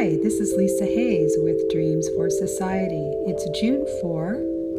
Hi, this is Lisa Hayes with Dreams for Society. It's June 4,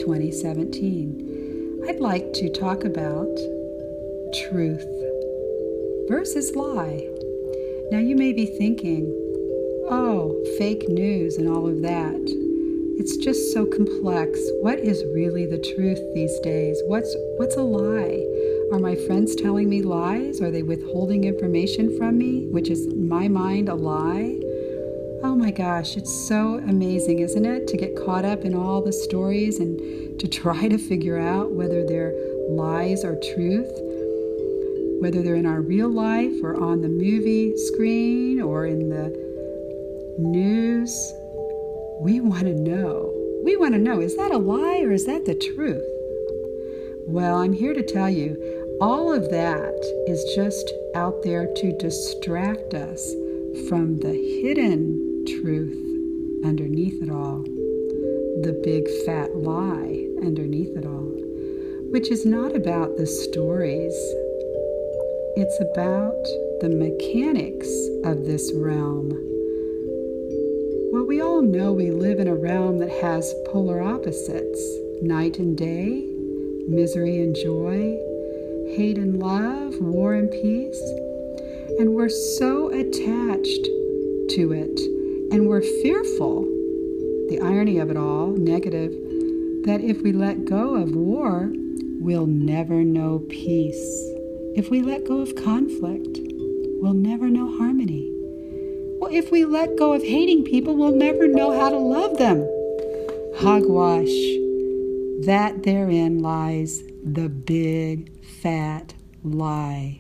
2017. I'd like to talk about truth versus lie. Now you may be thinking, oh, fake news and all of that. It's just so complex. What is really the truth these days? What's a lie? Are my friends telling me lies? Are they withholding information from me, which is in my mind a lie? Oh my gosh, it's so amazing, isn't it? To get caught up in all the stories and to try to figure out whether they're lies or truth, whether they're in our real life or on the movie screen or in the news. We want to know. We want to know, is that a lie or is that the truth? Well, I'm here to tell you, all of that is just out there to distract us from the hidden truth underneath it all, the big fat lie underneath it all, which is not about the stories. It's about the mechanics of this realm. Well, we all know we live in a realm that has polar opposites, night and day, misery and joy, hate and love, war and peace. And we're so attached to it, and we're fearful, the irony of it all, negative, that if we let go of war, we'll never know peace. If we let go of conflict, we'll never know harmony. Well, if we let go of hating people, we'll never know how to love them. Hogwash. That therein lies the big, fat lie.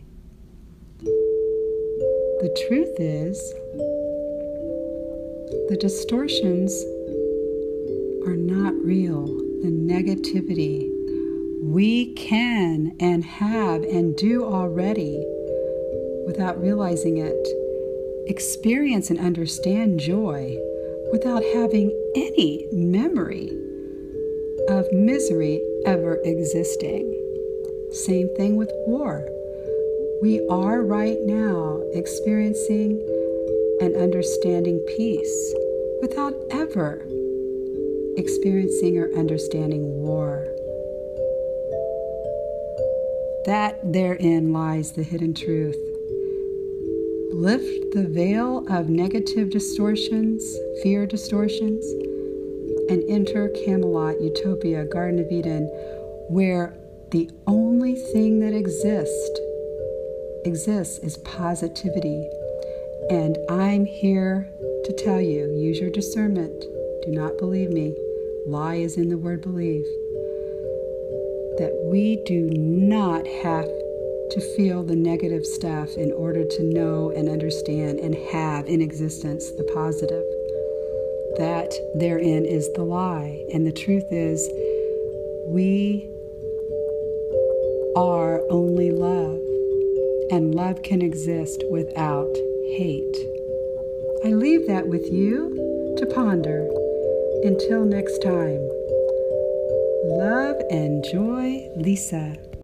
The truth is, the distortions are not real. The negativity we can and have and do already, without realizing it, experience and understand joy without having any memory of misery ever existing. Same thing with war. We are right now experiencing and understanding peace without ever experiencing or understanding war. That therein lies the hidden truth. Lift the veil of negative distortions, fear distortions, and enter Camelot, Utopia, Garden of Eden, where the only thing that exists is positivity. And I'm here to tell you, use your discernment. Do not believe me. Lie is in the word believe. That we do not have to feel the negative stuff in order to know and understand and have in existence the positive. That therein is the lie. And the truth is, we are only love. And love can exist without hate. I leave that with you to ponder. Until next time, love and joy, Lisa.